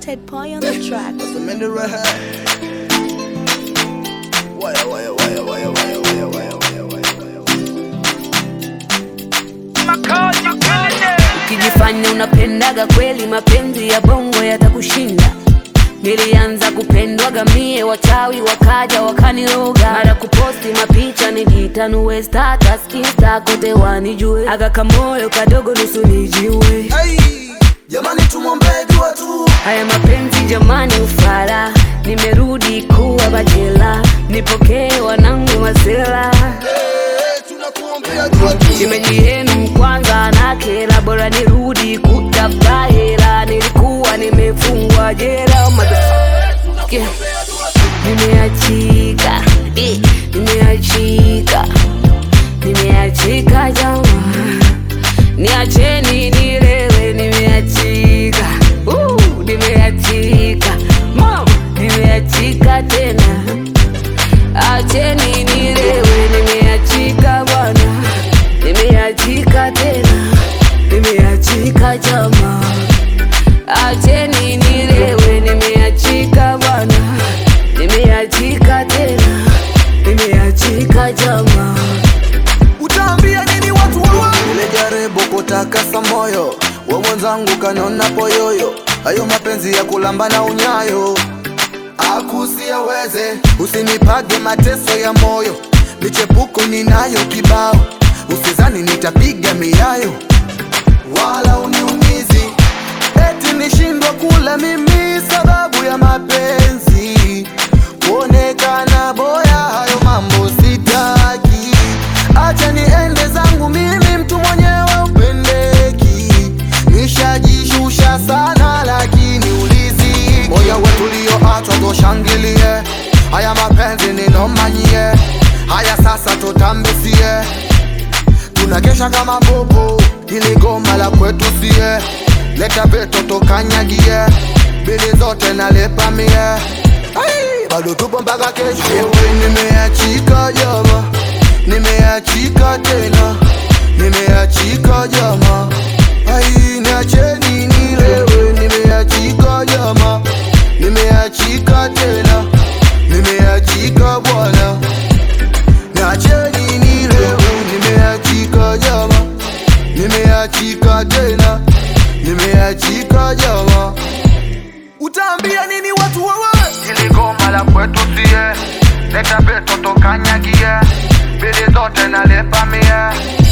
Ted Pie on the track. What's the minute right here? Ukijifanya unapendaga kweli, mapenzi ya bongo yatakushinda. Nilianza kupendwaga mie, wachawi wakaja wakaniroga. Mara kuposti mapicha nijitanue status, Insta kote wanijue. Aga moyo kadogo nusu nijiue. Hey, jamani tumombe dua tu. Haya mapenzi jamani ufala, nimerudi kuwa bachela. Nipokee wanangu masela. Tunakuombea dua tu. Shemeji yenu kwanza na kela, bora nirudi kutafuta hela. Nilikuwa nimefungwa jela. Nimeachika, nimeachika jamaa, niacheni nilewe. Nimeachika, nimeachika mama, nimeachika tena, acheni nilewe. Nimeachika bwana, nimeachika tena, nimeachika jamaa, acheni nilewe. Nimeachika bwana, nimeachika tena, nimeachika jamaa. Utaambia nini watu wawa? Nilijaribu kutakasa moyo wa mwenzangu kanona poyoyo. Hayo mapenzi ya kulamba na unyayo akusiaweze. Usinipage mateso ya moyo, michepuko ninayo kibao. Usizani nitapiga miayo wala uniumizi, eti nishindwa kula mimi sababu ya mapenzi. Kuonekana boya, hayo mambo sitaki. Acha niende zangu mimi, mtu mwenyewe upendeki. Nishajishusha sana lakini ulizi. Moyo wetu ulioachwa toshangilie, haya mapenzi ninomanyie. Haya sasa tutambesie, tunakesha kama bobo. Hili goma la kwetu sie, leta beto tokanyagie. Bili zote nalepa mie, bado tupo mpaka kesho. Nimeachika jama, nimeachika tena, nimeachika jama. Niacheni nilewe. Nimeachika jama, nimeachika tena, nimeachika bwana. Niacheni nilewe. Nimeachika jama, nimeachika tena, nimeachika jama. Utaambia nini watu wawa? Hili goma la kwetu sie, leta beto tokanyagie. Bili zote nalepa mie.